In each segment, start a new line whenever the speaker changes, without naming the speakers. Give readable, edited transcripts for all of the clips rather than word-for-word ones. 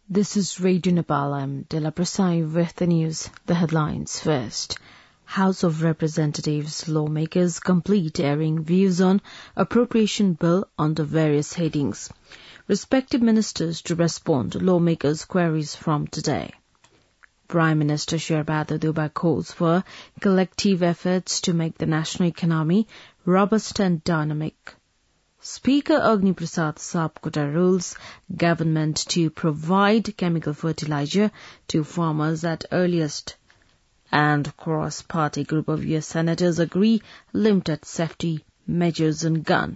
This is Radio Nepal. I'm Dela Prasai with the news. The headlines first. House of Representatives lawmakers complete airing views on appropriation bill under various headings. Respective ministers to respond to lawmakers' queries from today. Prime Minister Sherbahadur Deuba calls for collective efforts to make the national economy robust and dynamic. Speaker Agni Prasad Sapkota rules government to provide chemical fertilizer to farmers at earliest. And cross-party group of US senators agree limited safety measures on gun.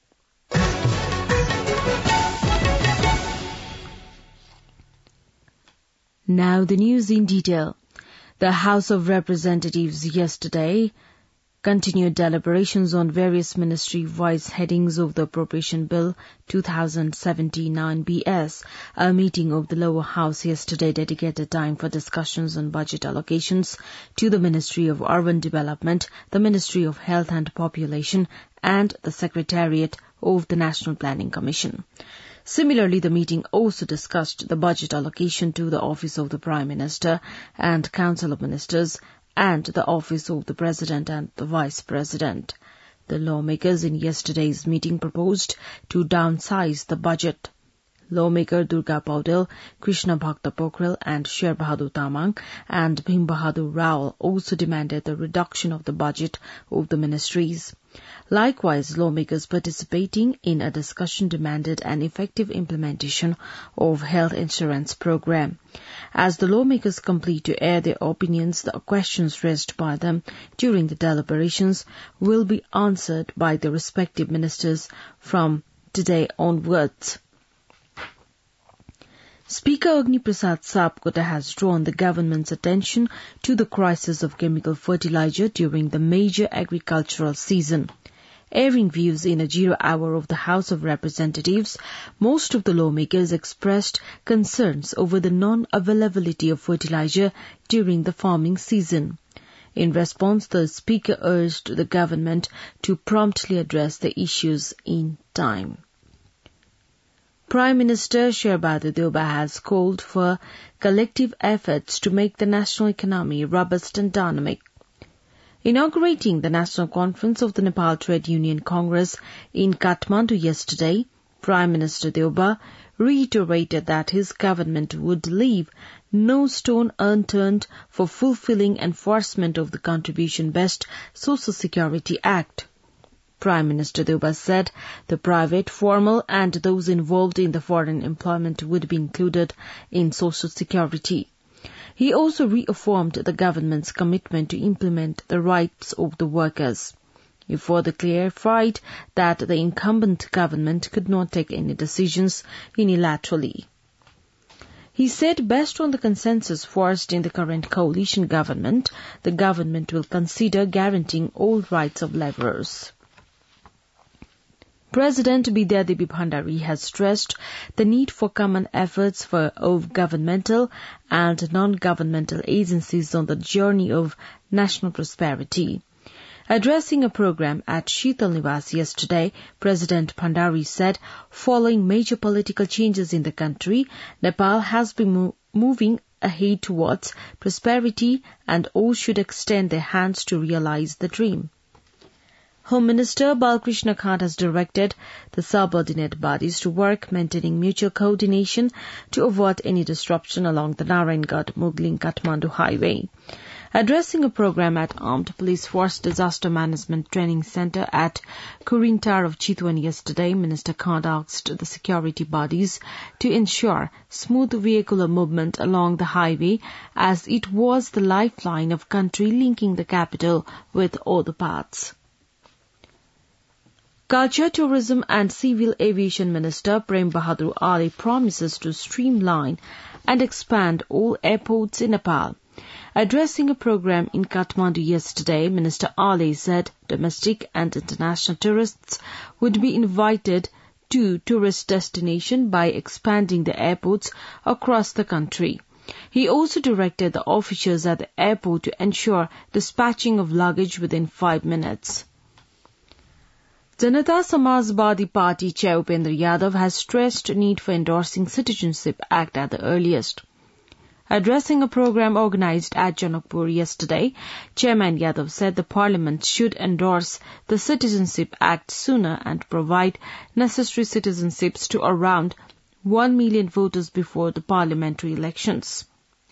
Now the news in detail. The House of Representatives yesterday continued deliberations on various ministry-wise headings of the Appropriation Bill 2079 BS. A meeting of the lower house yesterday dedicated time for discussions on budget allocations to the Ministry of Urban Development, the Ministry of Health and Population, and the Secretariat of the National Planning Commission. Similarly, the meeting also discussed the budget allocation to the Office of the Prime Minister and Council of Ministers and the Office of the President and the Vice President. The lawmakers in yesterday's meeting proposed to downsize the budget. Lawmaker Durga Paudel, Krishna Bhakta Pokhrel and Sher Bahadur Tamang and Bhim Bahadur Rao also demanded the reduction of the budget of the ministries. Likewise, lawmakers participating in a discussion demanded an effective implementation of health insurance program. As the lawmakers complete to air their opinions, the questions raised by them during the deliberations will be answered by the respective ministers from today onwards. Speaker Agni Prasad Sapkota has drawn the government's attention to the crisis of chemical fertilizer during the major agricultural season. Airing views in a 0 hour of the House of Representatives, most of the lawmakers expressed concerns over the non-availability of fertilizer during the farming season. In response, the Speaker urged the government to promptly address the issues in time. Prime Minister Sherbahadur Deuba has called for collective efforts to make the national economy robust and dynamic. Inaugurating the National Conference of the Nepal Trade Union Congress in Kathmandu yesterday, Prime Minister Deuba reiterated that his government would leave no stone unturned for fulfilling enforcement of the Contribution-Based Social Security Act. Prime Minister Deuba said the private, formal and those involved in the foreign employment would be included in Social Security. He also reaffirmed the government's commitment to implement the rights of the workers. He further clarified that the incumbent government could not take any decisions unilaterally. He said based on the consensus forged in the current coalition government, the government will consider guaranteeing all rights of labourers. President Bidya Devi Bhandari has stressed the need for common efforts of governmental and non-governmental agencies on the journey of national prosperity. Addressing a program at Sheetal Niwas yesterday, President Bhandari said, following major political changes in the country, Nepal has been moving ahead towards prosperity and all should extend their hands to realize the dream. Home Minister Balkrishna Khat has directed the subordinate bodies to work maintaining mutual coordination to avoid any disruption along the Narayangarh-Mugling-Kathmandu highway. Addressing a program at Armed Police Force Disaster Management Training Center at Kurintar of Chitwan yesterday, Minister Khat asked the security bodies to ensure smooth vehicular movement along the highway as it was the lifeline of country linking the capital with other parts. Culture, Tourism and Civil Aviation Minister Prem Bahadur Ali promises to streamline and expand all airports in Nepal. Addressing a program in Kathmandu yesterday, Minister Ali said domestic and international tourists would be invited to tourist destination by expanding the airports across the country. He also directed the officials at the airport to ensure dispatching of luggage within 5 minutes. Janata Samajwadi Party Chair Upendra Yadav has stressed need for endorsing Citizenship Act at the earliest. Addressing a program organized at Janakpur yesterday, Chairman Yadav said the Parliament should endorse the Citizenship Act sooner and provide necessary citizenships to around 1 million voters before the parliamentary elections.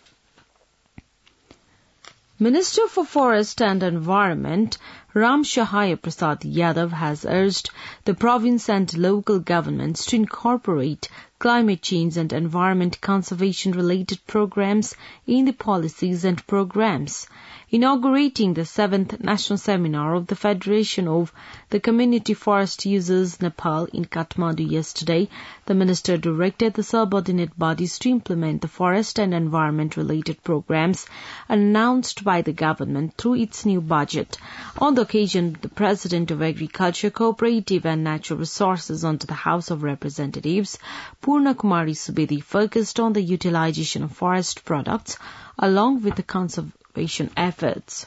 Minister for Forest and Environment Ram Shahaya Prasad Yadav has urged the province and local governments to incorporate climate change and environment conservation related programs in the policies and programs. Inaugurating the 7th National Seminar of the Federation of the Community Forest Users Nepal in Kathmandu yesterday, the minister directed the subordinate bodies to implement the forest and environment-related programs announced by the government through its new budget. On the occasion, the President of Agriculture, Cooperative and Natural Resources under the House of Representatives, Purna Kumari Subedi, focused on the utilization of forest products along with the conservation efforts.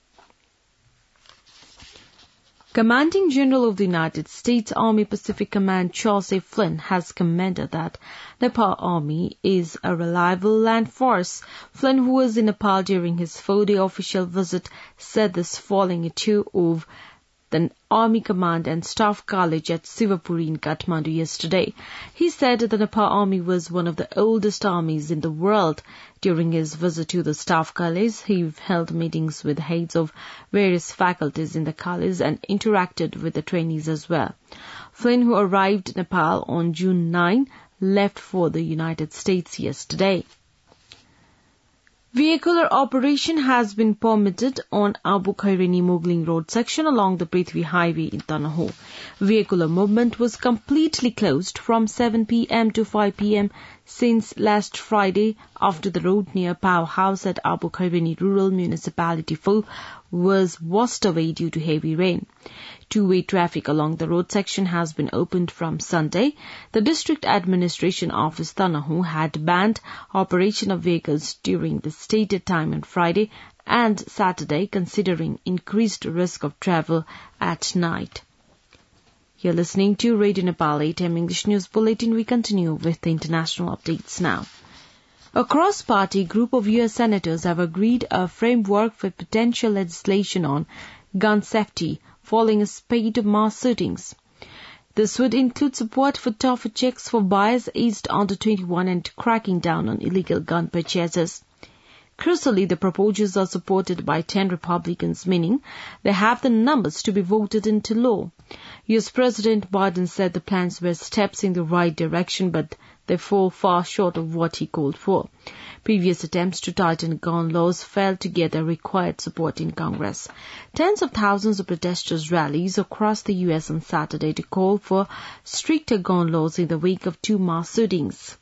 Commanding General of the United States Army Pacific Command Charles A. Flynn has commended that Nepal Army is a reliable land force. Flynn, who was in Nepal during his 4-day official visit, said this following a tour of the Army Command and Staff College at Sivapuri in Kathmandu yesterday. He said the Nepal Army was one of the oldest armies in the world. During his visit to the Staff College, he held meetings with heads of various faculties in the college and interacted with the trainees as well. Flynn, who arrived in Nepal on June 9, left for the United States yesterday. Vehicular operation has been permitted on Abu Khairani Mugling Road section along the Prithvi Highway in Tanaho. Vehicular movement was completely closed from 7 p.m. to 5 p.m. since last Friday after the road near Pau House at Abu Khairani Rural Municipality 4 was washed away due to heavy rain. Two-way traffic along the road section has been opened from Sunday. The District Administration Office Tanahu had banned operation of vehicles during the stated time on Friday and Saturday, considering increased risk of travel at night. You're listening to Radio Nepal 8 AM English News Bulletin. We continue with the international updates now. A cross-party group of U.S. senators have agreed a framework for potential legislation on gun safety following a spate of mass shootings. This would include support for tougher checks for buyers aged under 21 and cracking down on illegal gun purchases. Crucially, the proposals are supported by 10 Republicans, meaning they have the numbers to be voted into law. U.S. President Biden said the plans were steps in the right direction, but they fall far short of what he called for. Previous attempts to tighten gun laws failed to get the required support in Congress. Tens of thousands of protesters rallied across the U.S. on Saturday to call for stricter gun laws in the wake of 2 mass shootings.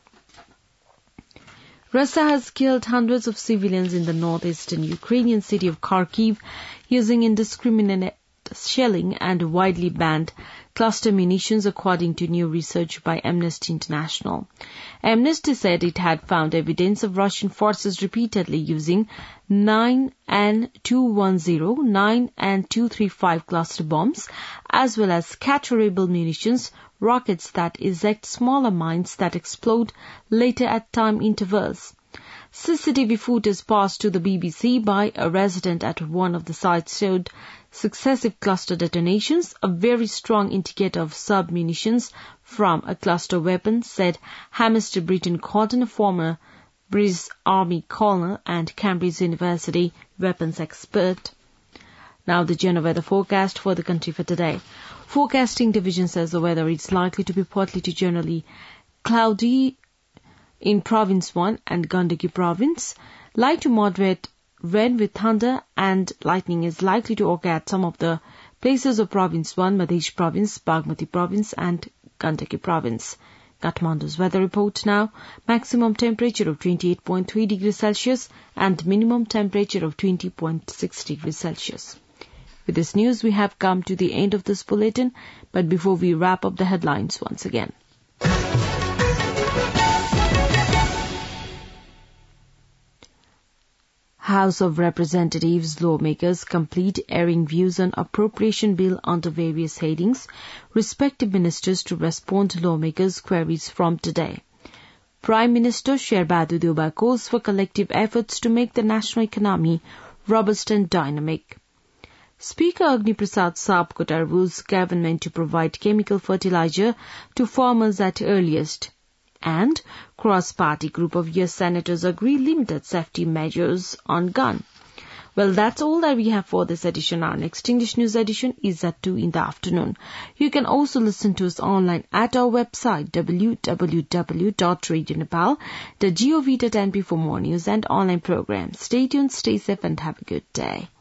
Russia has killed hundreds of civilians in the northeastern Ukrainian city of Kharkiv using indiscriminate shelling and widely banned cluster munitions, according to new research by Amnesty International. Amnesty said it had found evidence of Russian forces repeatedly using 9N210, 9N235 cluster bombs, as well as scatterable munitions, rockets that eject smaller mines that explode later at time intervals. CCTV footage passed to the BBC by a resident at one of the sites showed successive cluster detonations, a very strong indicator of sub-munitions from a cluster weapon, said Hamister Britton Cotton, a former British Army colonel and Cambridge University weapons expert. Now the general weather forecast for the country for today. Forecasting division says the weather is likely to be partly to generally cloudy in Province 1 and Gandaki Province. Light to moderate rain with thunder and lightning is likely to occur at some of the places of Province 1, Madhya Province, Bagmati Province and Gandaki Province. Kathmandu's weather report now. Maximum temperature of 28.3 degrees Celsius and minimum temperature of 20.6 degrees Celsius. With this news, we have come to the end of this bulletin, but before we wrap up the headlines once again. House of Representatives lawmakers complete airing views on appropriation bill under various headings. Respective ministers to respond to lawmakers' queries from today. Prime Minister Sherbadu Deuba calls for collective efforts to make the national economy robust and dynamic. Speaker Agni Prasad Sapkota urges government to provide chemical fertilizer to farmers at earliest. And cross-party group of US senators agree limited safety measures on gun. Well, that's all that we have for this edition. Our next English news edition is at 2 in the afternoon. You can also listen to us online at our website www.radionepal.gov.np for more news and online programs. Stay tuned, stay safe and have a good day.